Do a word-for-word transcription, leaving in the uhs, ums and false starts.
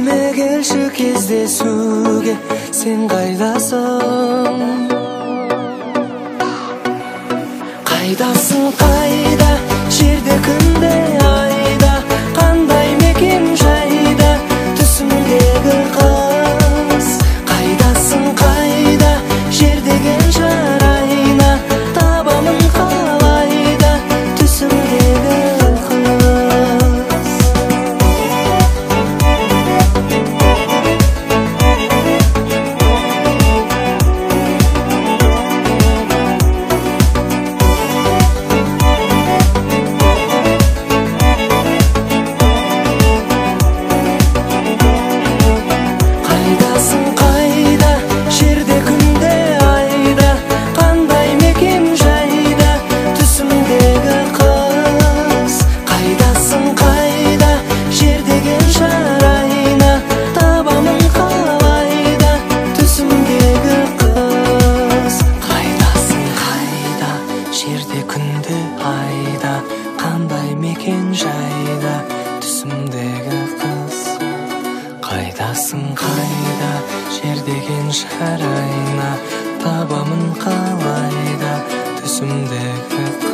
Түзіме келші кездесуге, сен қайдасың? Қайдасың, қайда, жерде күнде айда, қандай мекен жайда, түсімдегі қыз. Қайдасың, қайда, жер деген жарайна, табамын қалайда, түсімдегі айда, қандай мекен жайда, түсімдегі қыз. Қайдасың, қайда, жер деген жарайна, табамын қалайда, түсімдегі қыз.